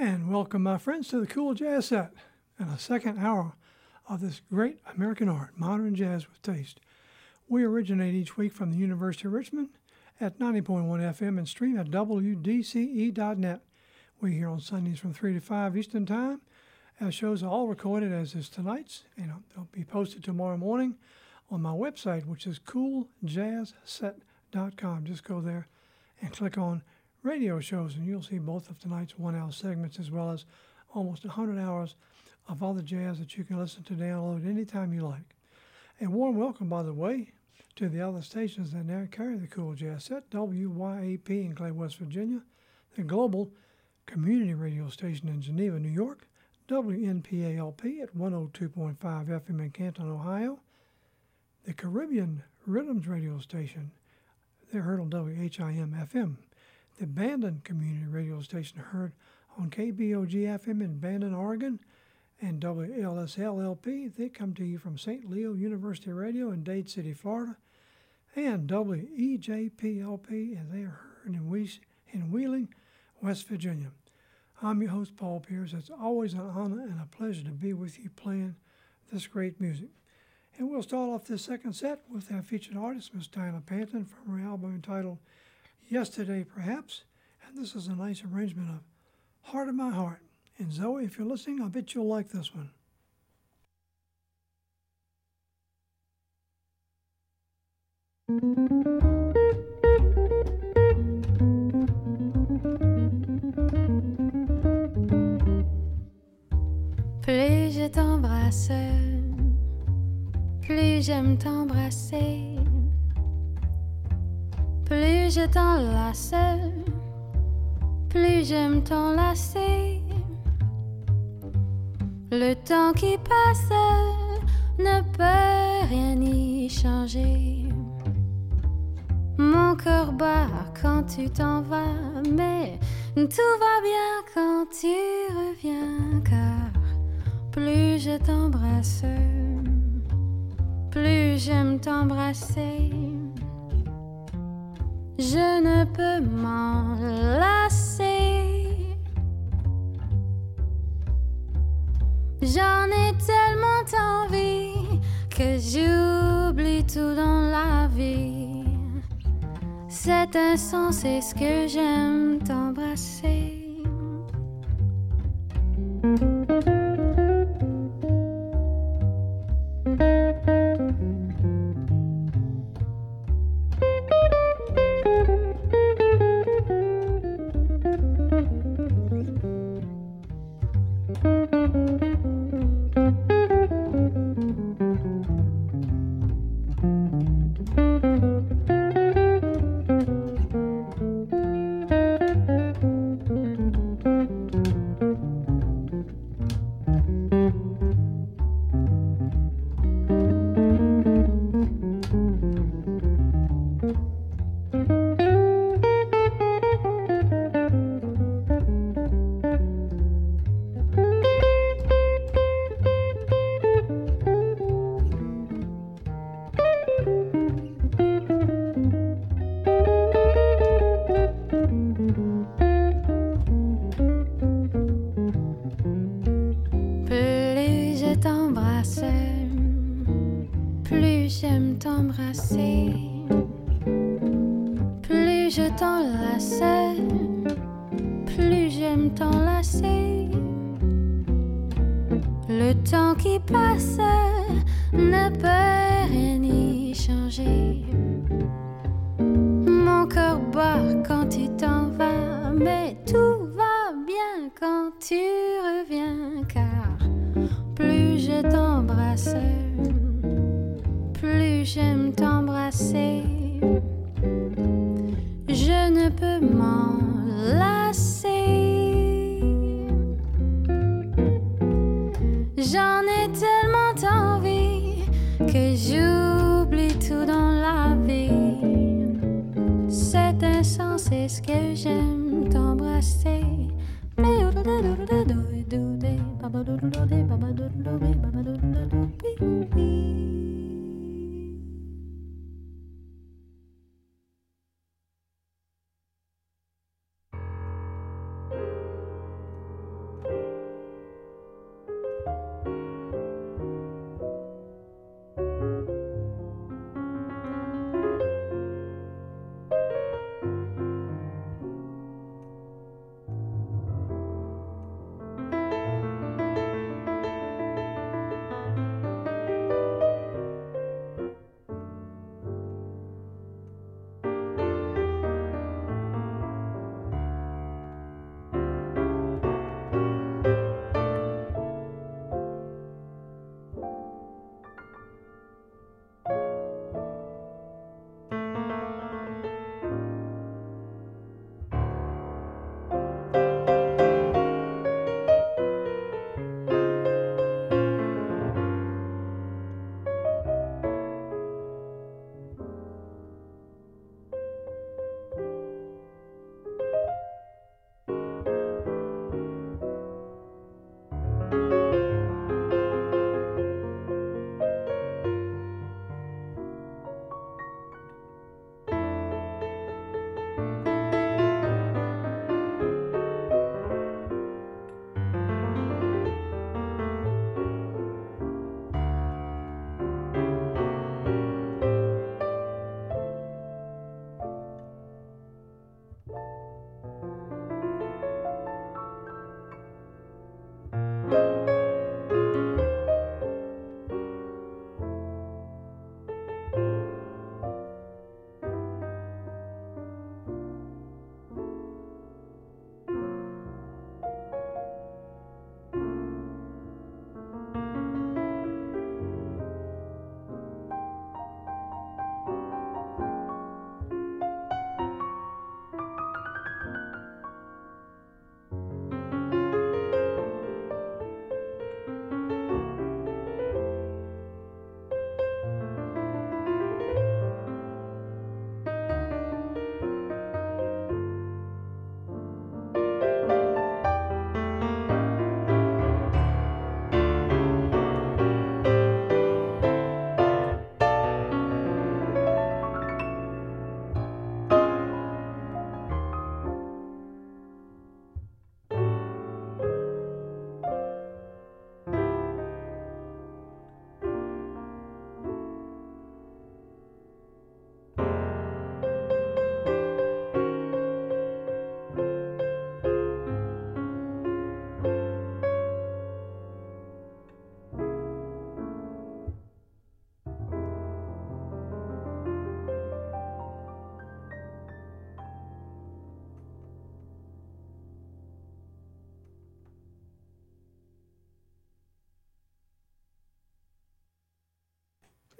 And welcome, my friends, to the Cool Jazz Set and a second hour of this great American art, modern jazz with taste. We originate each week from the University of Richmond at 90.1 FM and stream at WDCE.net. We're here on Sundays from 3 to 5 Eastern Time. Our shows are all recorded, as is tonight's, and they'll be posted tomorrow morning on my website, which is cooljazzset.com. Just go there and click on radio shows, and you'll see both of tonight's one-hour segments as well as almost 100 hours of other jazz that you can listen to download anytime you like. A warm welcome, by the way, to the other stations that now carry the Cool Jazz Set: WYAP in Clay, West Virginia, the Global Community Radio Station in Geneva, New York, WNPALP at 102.5 FM in Canton, Ohio, the Caribbean Rhythms Radio Station, they're heard on WHIM-FM, the Bandon Community Radio Station heard on KBOG-FM in Bandon, Oregon, and WLSL-LP, they come to you from St. Leo University Radio in Dade City, Florida, and WEJP-LP, and they are heard in Wheeling, West Virginia. I'm your host, Paul Pierce. It's always an honor and a pleasure to be with you playing this great music. And we'll start off this second set with our featured artist, Miss Diana Panton, from her album entitled Yesterday Perhaps, and this is a nice arrangement of Heart of My Heart. And Zoe, if you're listening, I bet you'll like this one. Plus je t'embrasse, plus j'aime t'embrasser. Plus je t'enlace, plus j'aime t'enlacer. Le temps qui passe ne peut rien y changer. Mon cœur bat quand tu t'en vas, mais tout va bien quand tu reviens. Car plus je t'embrasse, plus j'aime t'embrasser. Je ne peux m'en lasser. J'en ai tellement envie que j'oublie tout dans la vie. C'est insensé ce que j'aime t'embrasser.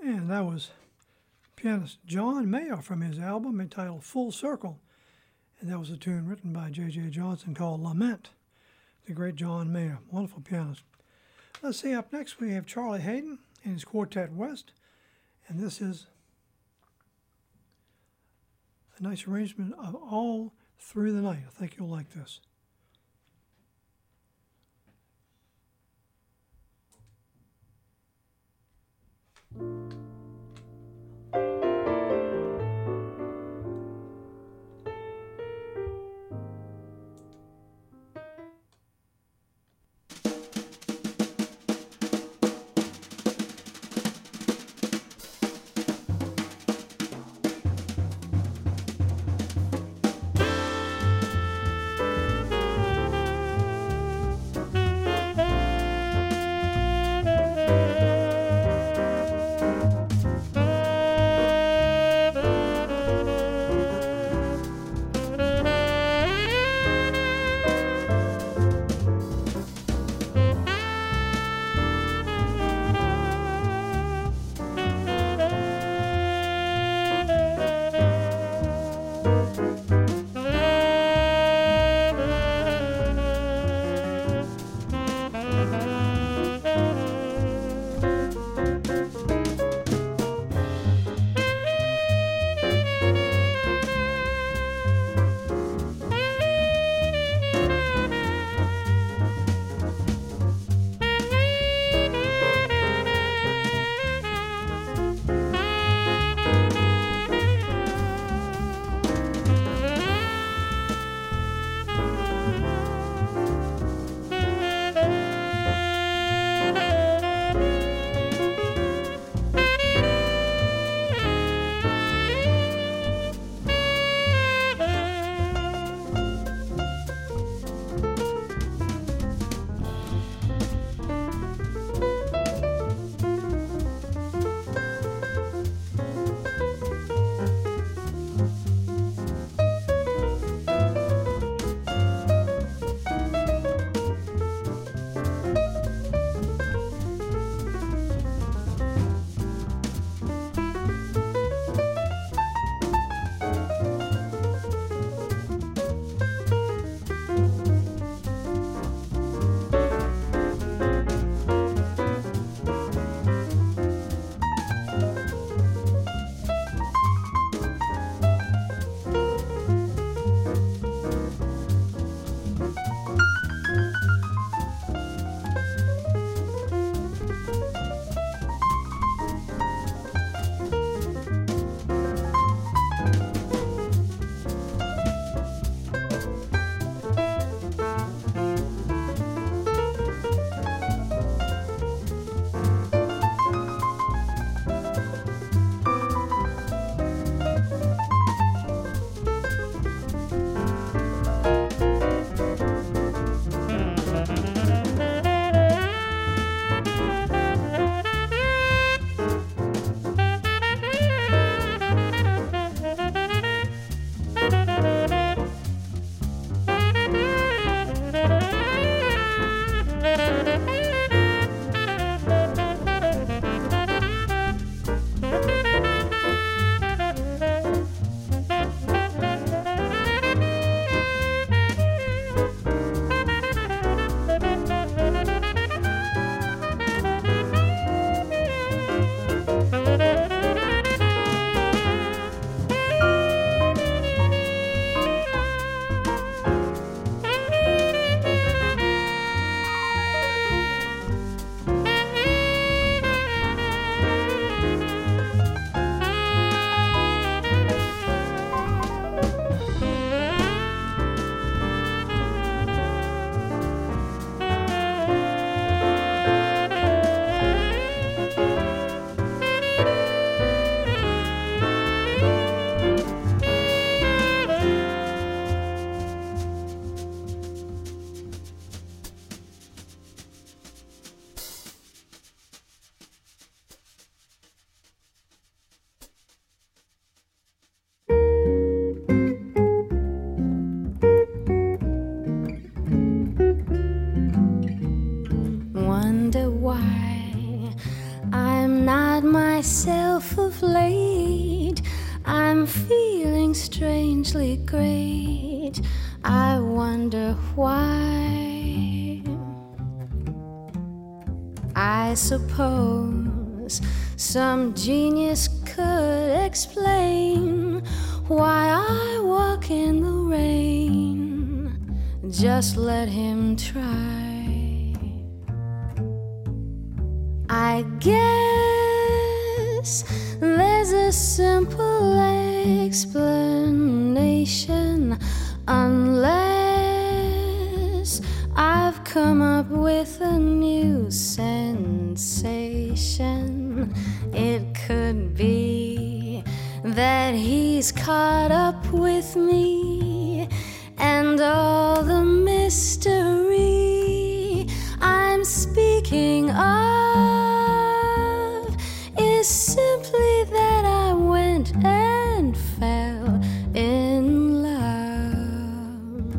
And that was pianist John Mayer from his album entitled Full Circle. And that was a tune written by J.J. Johnson called Lament. The great John Mayer, wonderful pianist. Let's see, up next we have Charlie Haden and his Quartet West. And this is a nice arrangement of All Through the Night. I think you'll like this. strangely great. I wonder why. I suppose some genius could explain why I walk in the rain. Just let him try. I guess there's a simple explanation, unless I've come up with a new sensation. It could be that he's caught up with me and all the mystery I'm speaking of is simply that I went and fell in love.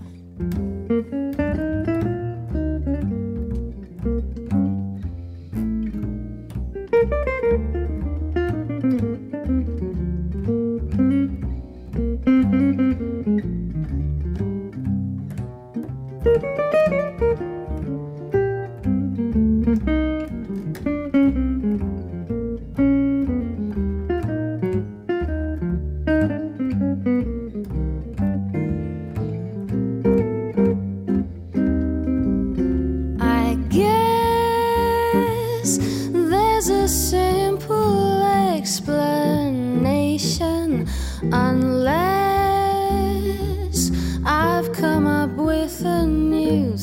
I guess there's a simple explanation, unless I've come up with a new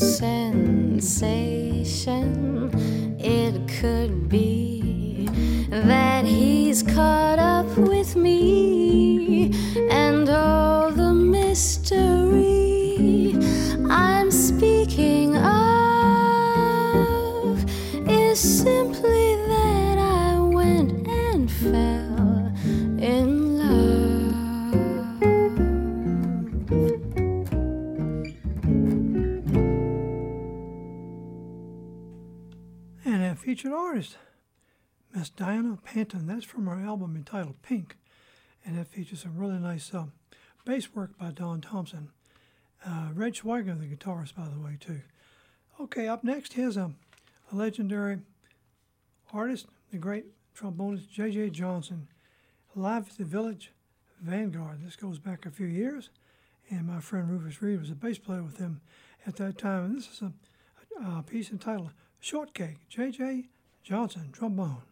sensation. It could be that he's caught up with me and all the mystery I'm speaking of is simply that I went and fell in love. And our featured artist, Miss Diana Panton. That's from her album entitled Pink. And that features some really nice bass work by Don Thompson. Red Schweiger, the guitarist, by the way, too. Okay, up next, here's a legendary artist, the great trombonist J.J. Johnson, live at the Village Vanguard. This goes back a few years, and my friend Rufus Reed was a bass player with him at that time. And this is a piece entitled Shortcake, J.J. Johnson, trombone.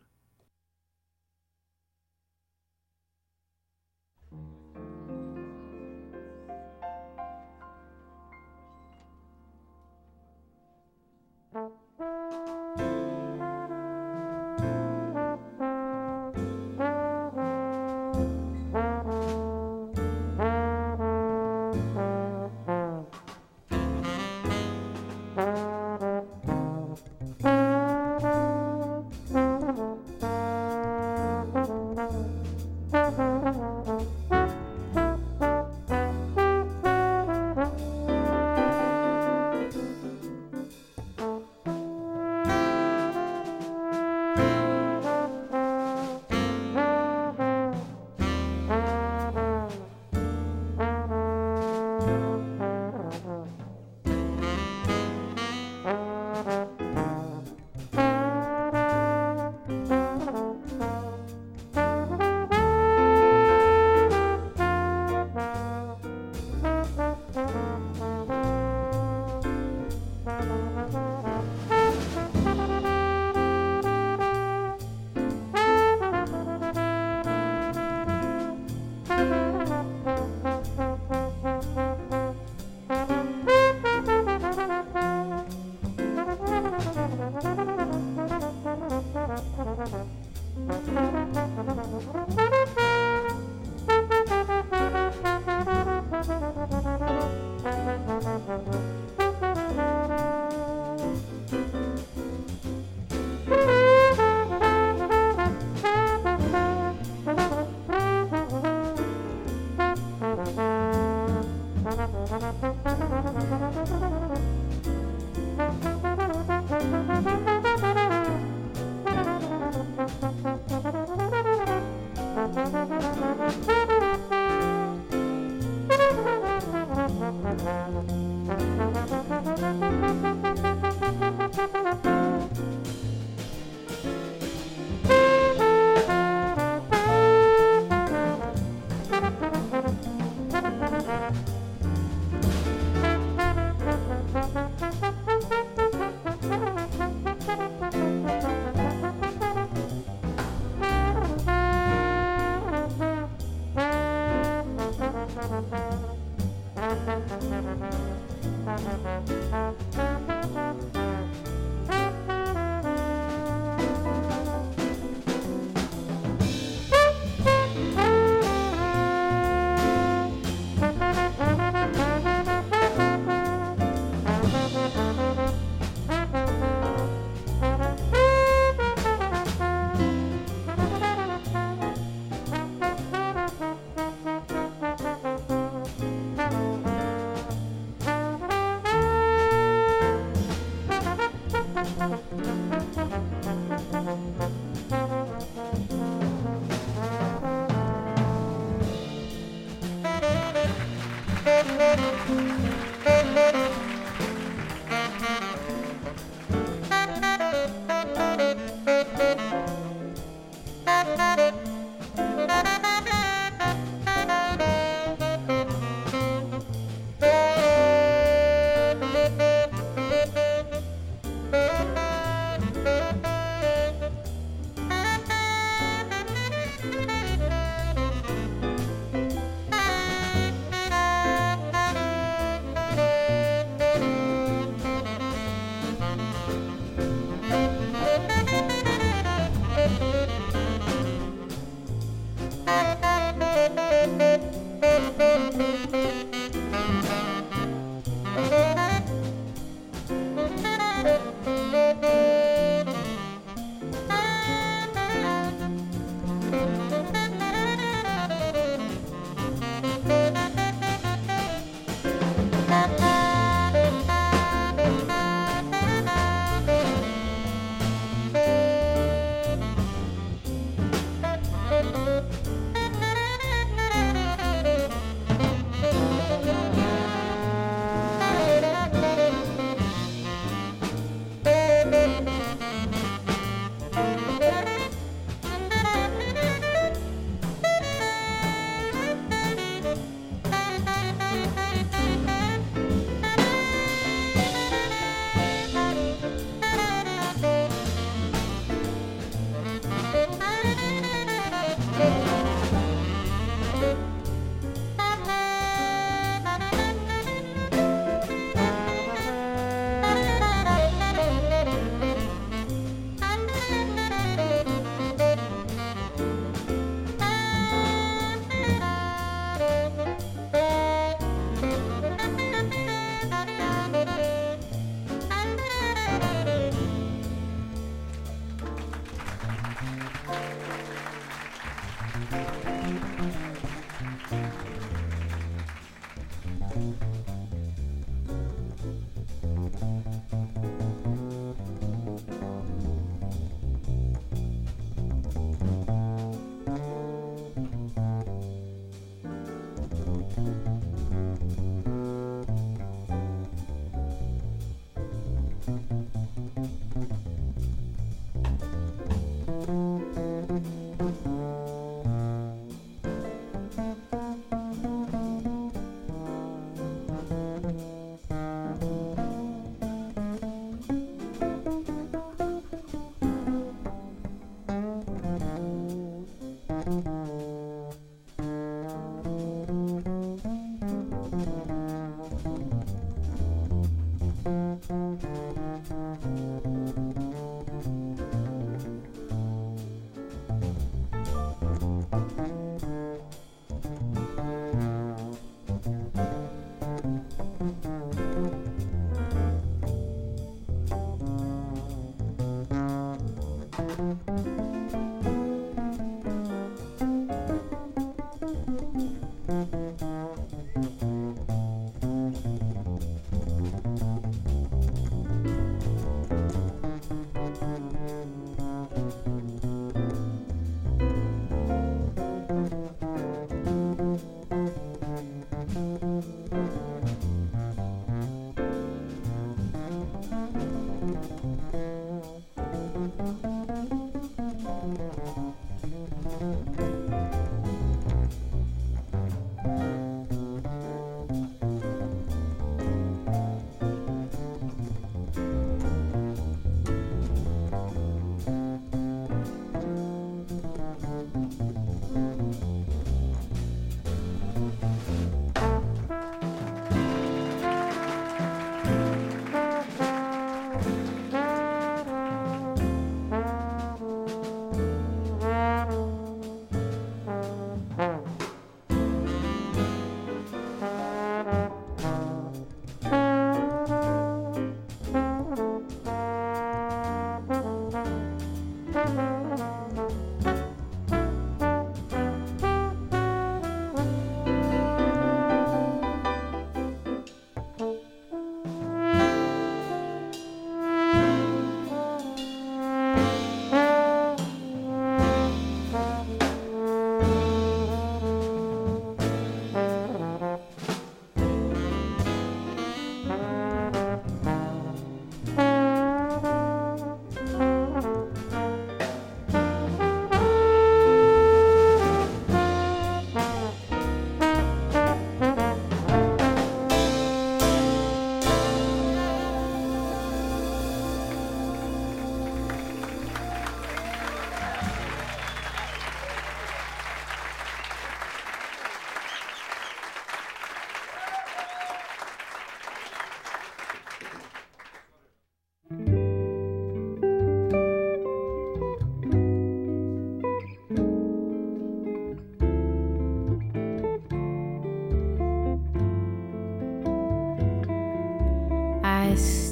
I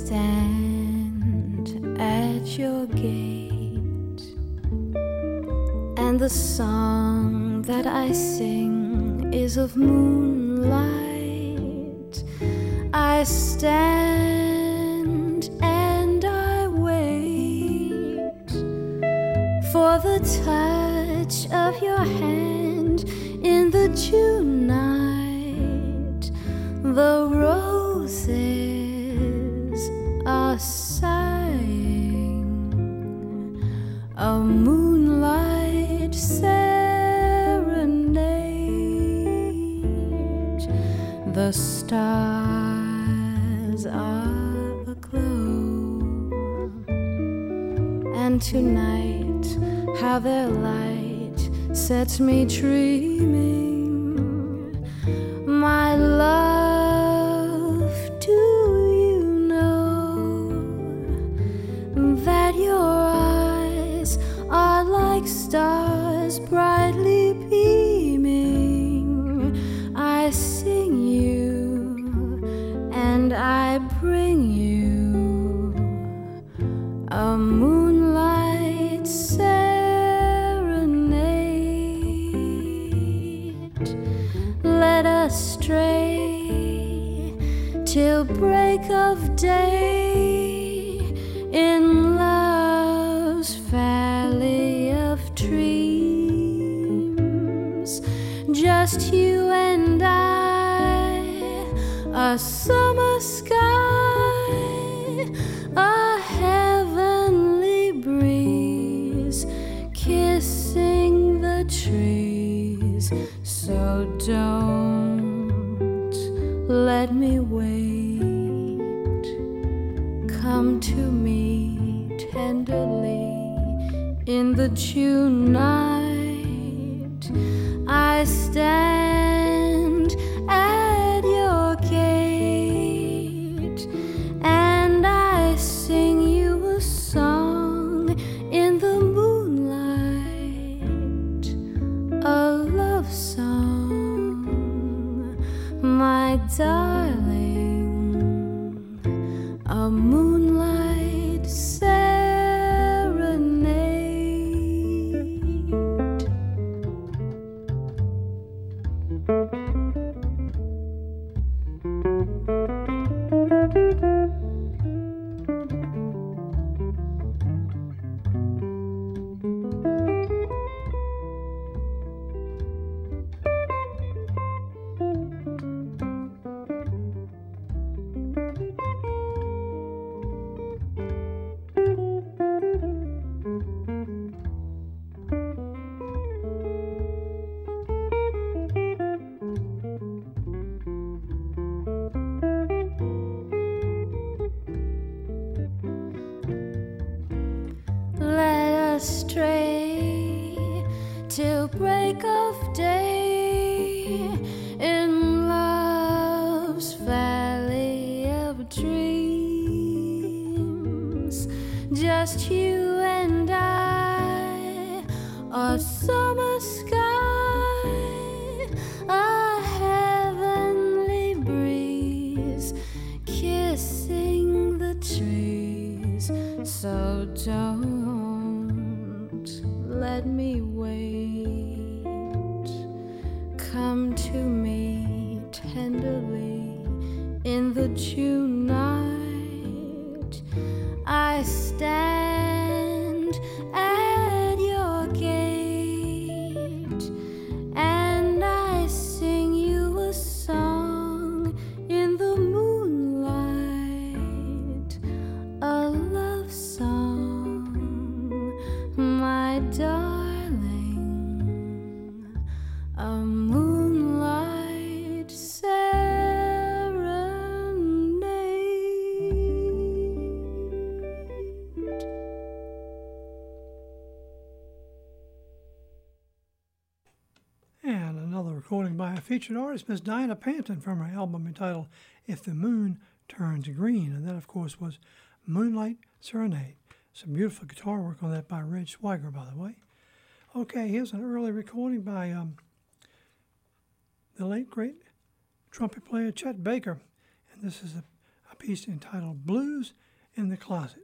stand at your gate, and the song that I sing is of moonlight. I stand and I wait for the touch of your hand in the June night. The roses are sighing a moonlight serenade. The stars are aglow, and tonight how their light sets me dreaming. My love, do you know that your eyes are like stars brightly beaming? I sing you and I bring you a moonlight serenade. Let us stray till break of day in love's valley of dreams. Just you and I, a summer sky, a heavenly breeze kissing the trees. So don't let me wait. Come to me tenderly in the June night. I stand at your gate, and I sing you a song in the moonlight, a love song, my darling, a moonlight serenade. Let us stray till break of day in love's valley of dreams. Just you and I, a summer sky, a heavenly breeze kissing the trees. So don't let me wait. Come to me tenderly in the June night. I stand at your gate, and I sing you a song in the moonlight, a love song, my darling, a moonlight serenade. And another recording by a featured artist, Miss Diana Panton, from her album entitled If the Moon Turns Green. And that, of course, was Moonlight Serenade. Some beautiful guitar work on that by Red Schweiger, by the way. Okay, here's an early recording by the late, great trumpet player Chet Baker. And this is a a piece entitled Blues in the Closet.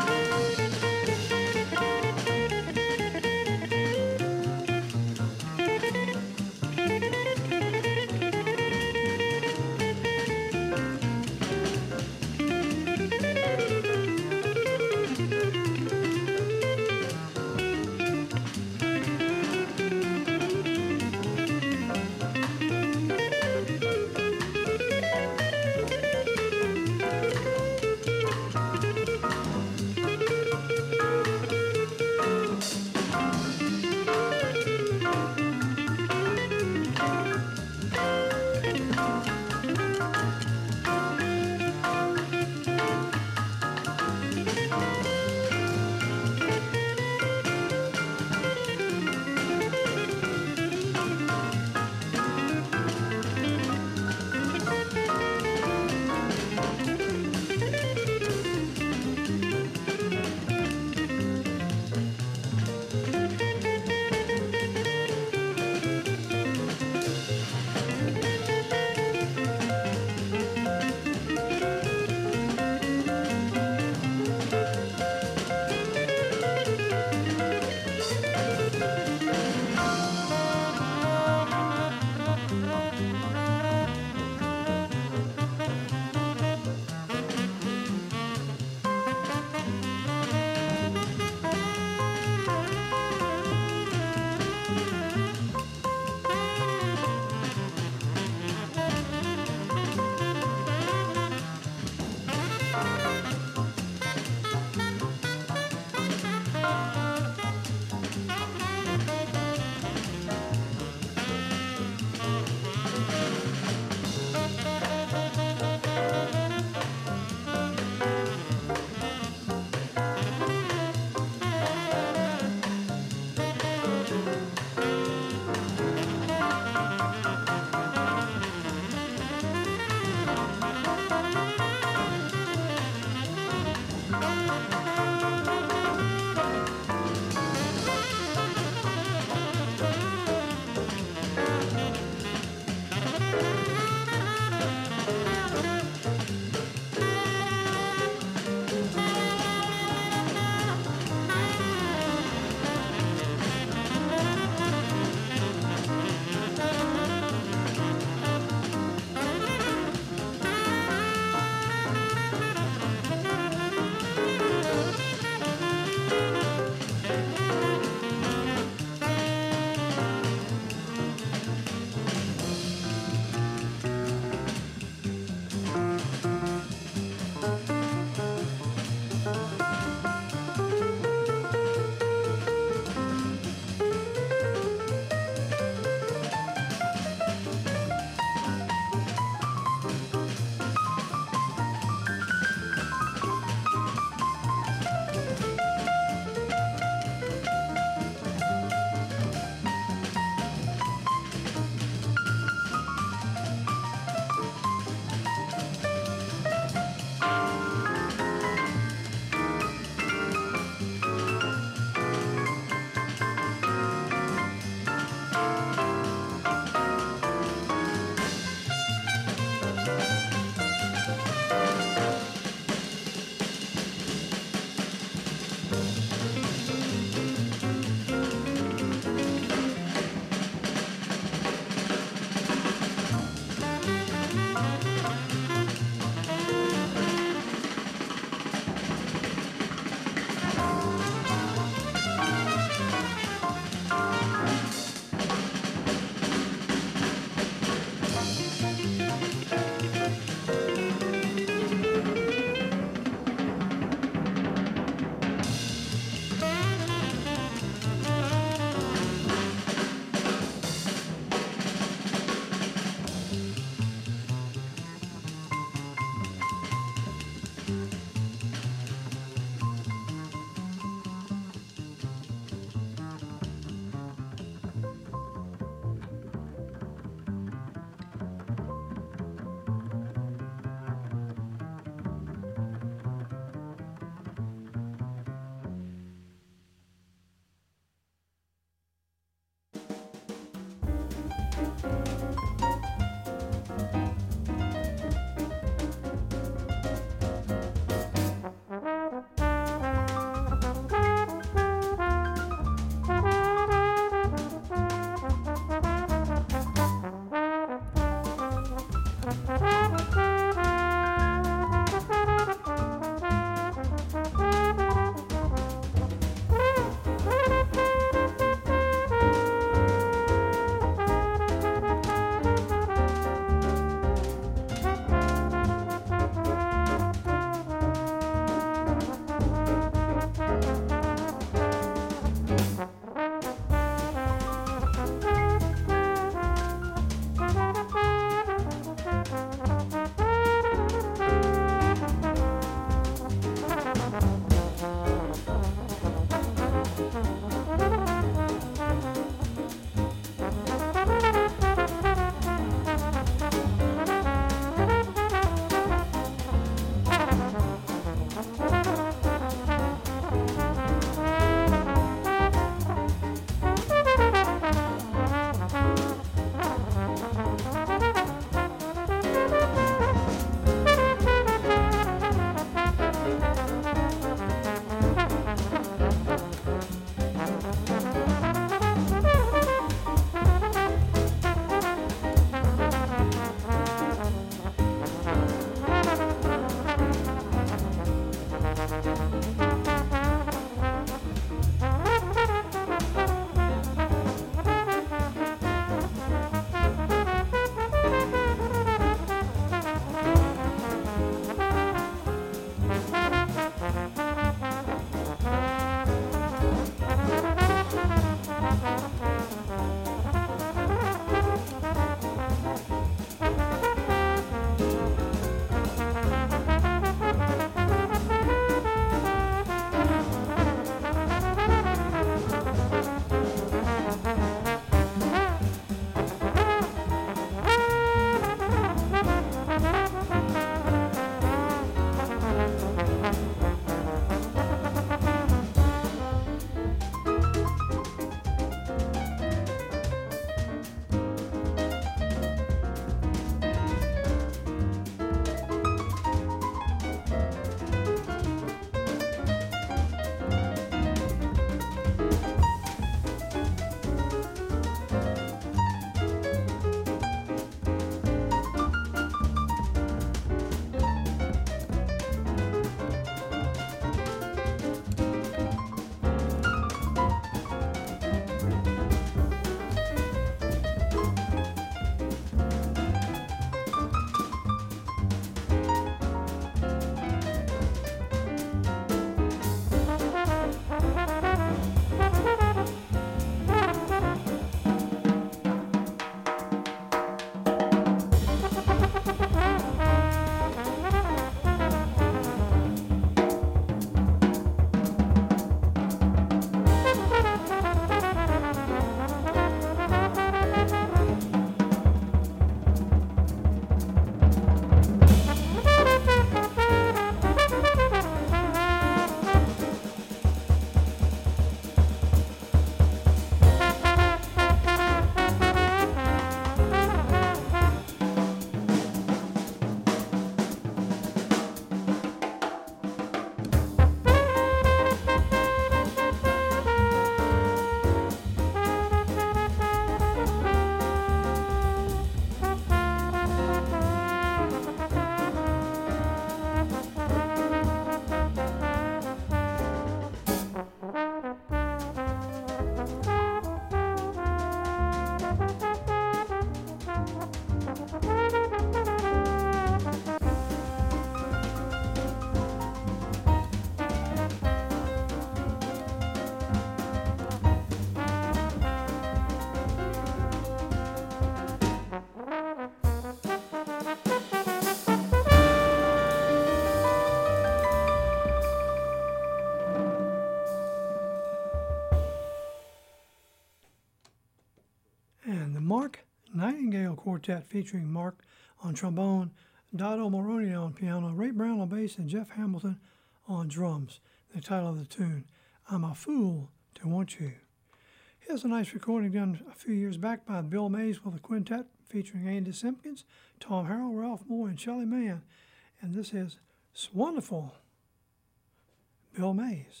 Nightingale Quartet featuring Mark on trombone, Dotto Moroni on piano, Ray Brown on bass, and Jeff Hamilton on drums. The title of the tune, I'm a Fool to Want You. Here's a nice recording done a few years back by Bill Mays with a quintet featuring Andy Simpkins, Tom Harrell, Ralph Moore, and Shelley Mann. And this is Wonderful, Bill Mays.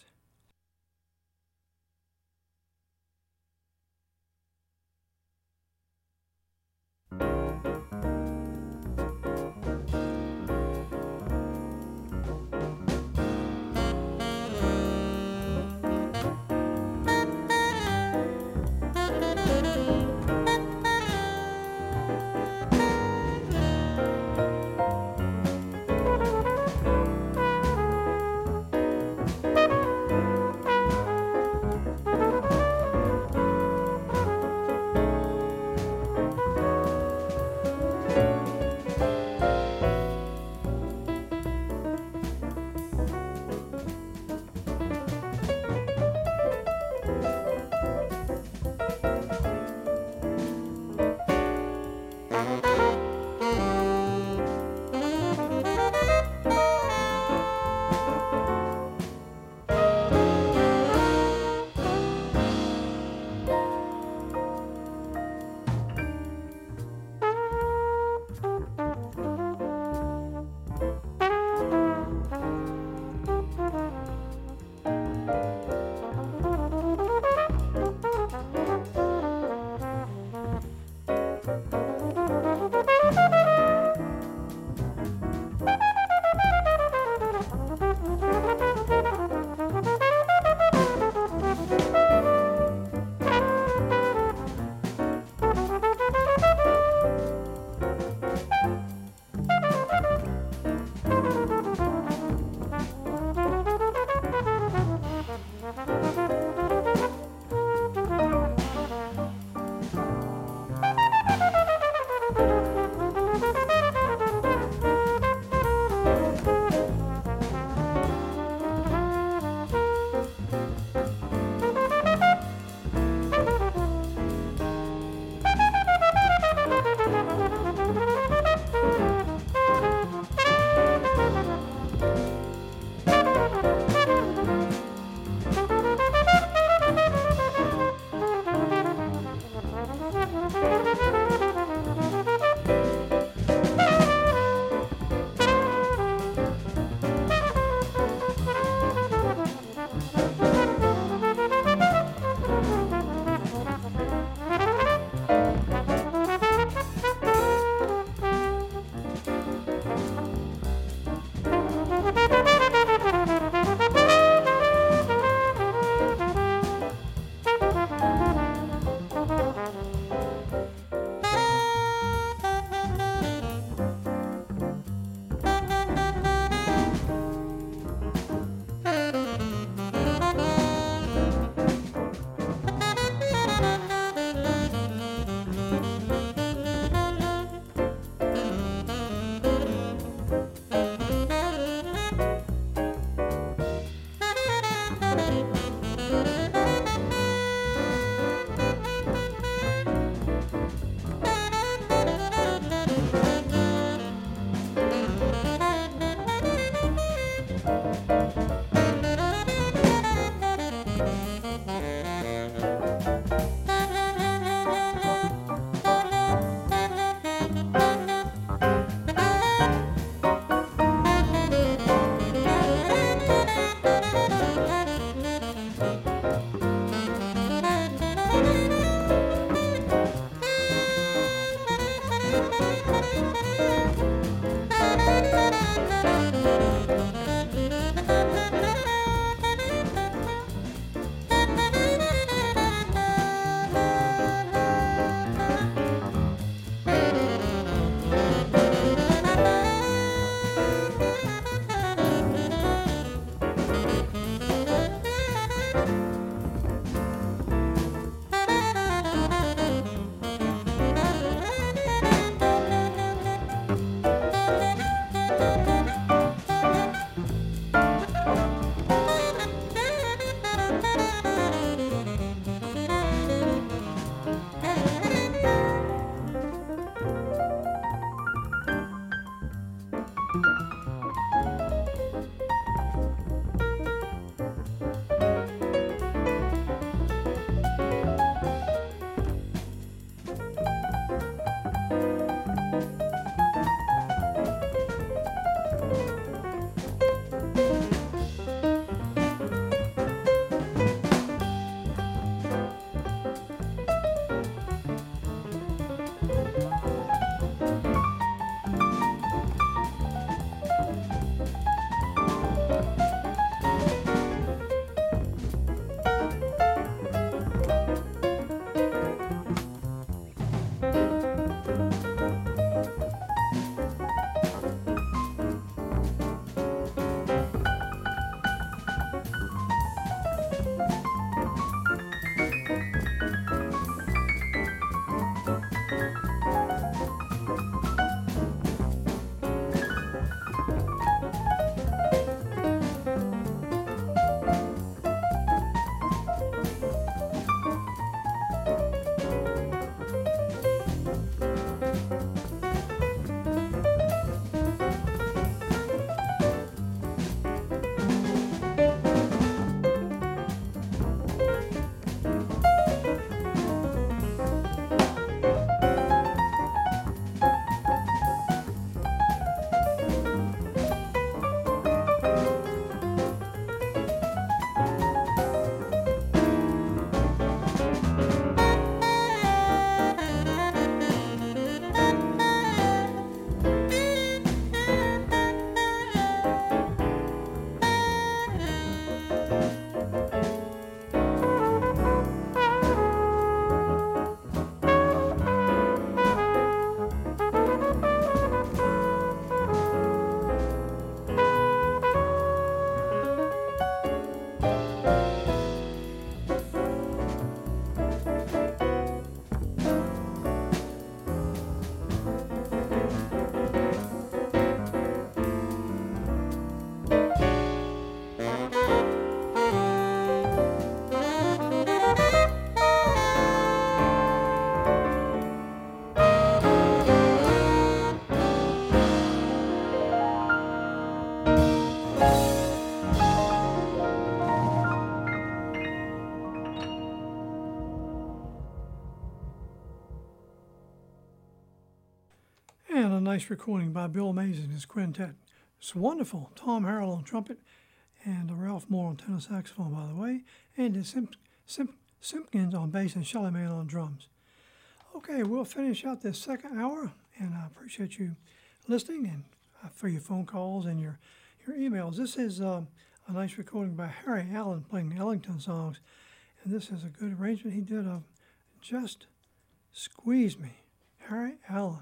nice recording by Bill Mays and his quintet. It's wonderful. Tom Harrell on trumpet and Ralph Moore on tenor saxophone, by the way, and Simpkins on bass and Shelly Man on drums. Okay, we'll finish out this second hour, and I appreciate you listening and for your phone calls and your emails. This is a nice recording by Harry Allen playing Ellington songs, and this is a good arrangement he did of Just Squeeze Me, Harry Allen.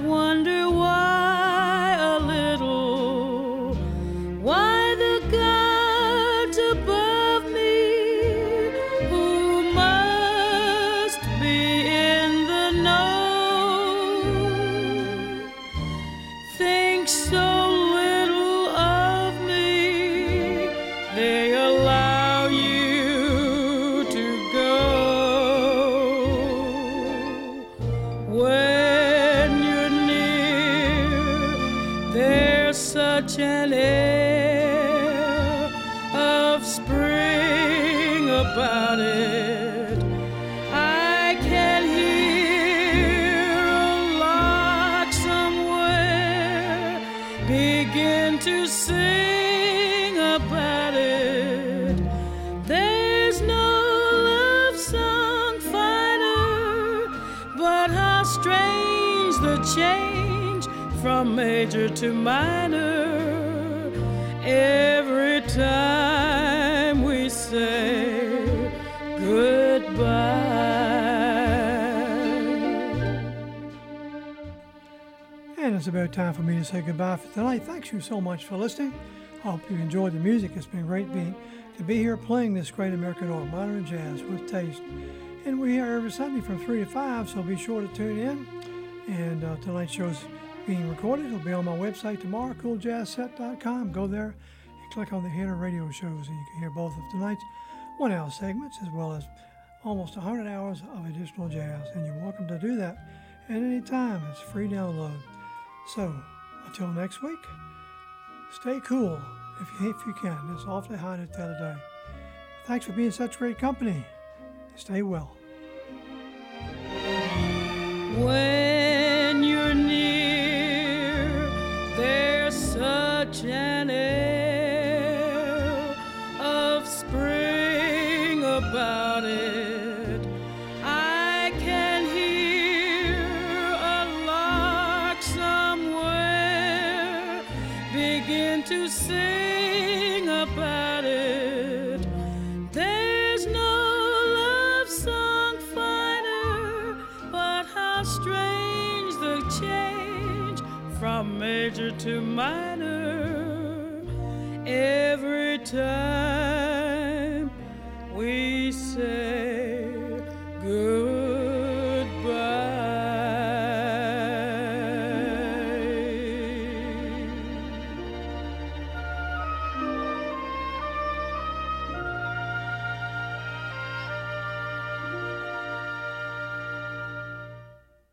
wonder why a little, why the gods above me, who must be in the know, think so little of me, they allow you to go. When you're near, there's such an air of spring about it. I can hear a lark somewhere begin to sing about it. There's no love song finer, but how strange the change from major to minor every time we say goodbye. And it's about time for me to say goodbye for tonight. Thanks you so much for listening. I hope you enjoyed the music. It's been great to be here playing this great American art, modern jazz with taste. And we're here every Sunday from 3 to 5, so be sure to tune in. And tonight's show's being recorded. It'll be on my website tomorrow, cooljazzset.com. Go there and click on the Hidden Radio shows, and you can hear both of tonight's 1 hour segments as well as almost 100 hours of additional jazz. And you're welcome to do that at any time. It's a free download. So, until next week, stay cool if you can. It's awfully hot out there today. Thanks for being such great company. Stay well. When you're near, there's such an air of spring about it. I can hear a lark somewhere begin to sing about it. There's no love song finer, but how strange the change from major to minor every time we say